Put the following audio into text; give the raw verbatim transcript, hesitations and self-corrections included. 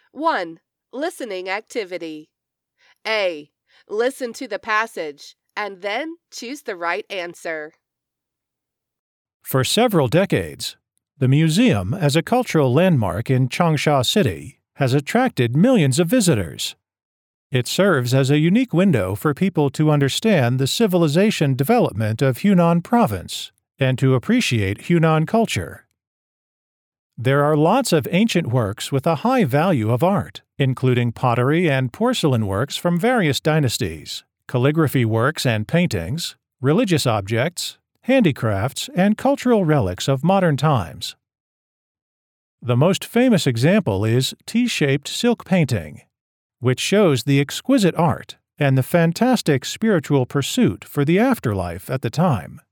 one. Listening activity. A. Listen to the passage and then choose the right answer. For several decades, the museum, as a cultural landmark in Changsha City, has attracted millions of visitors. It serves as a unique window for people to understand the civilization development of Hunan Province and to appreciate Hunan culture. There are lots of ancient works with a high value of art, including pottery and porcelain works from various dynasties, calligraphy works and paintings, religious objects, handicrafts, and cultural relics of modern times. The most famous example is T-shaped silk painting, which shows the exquisite art and the fantastic spiritual pursuit for the afterlife at the time.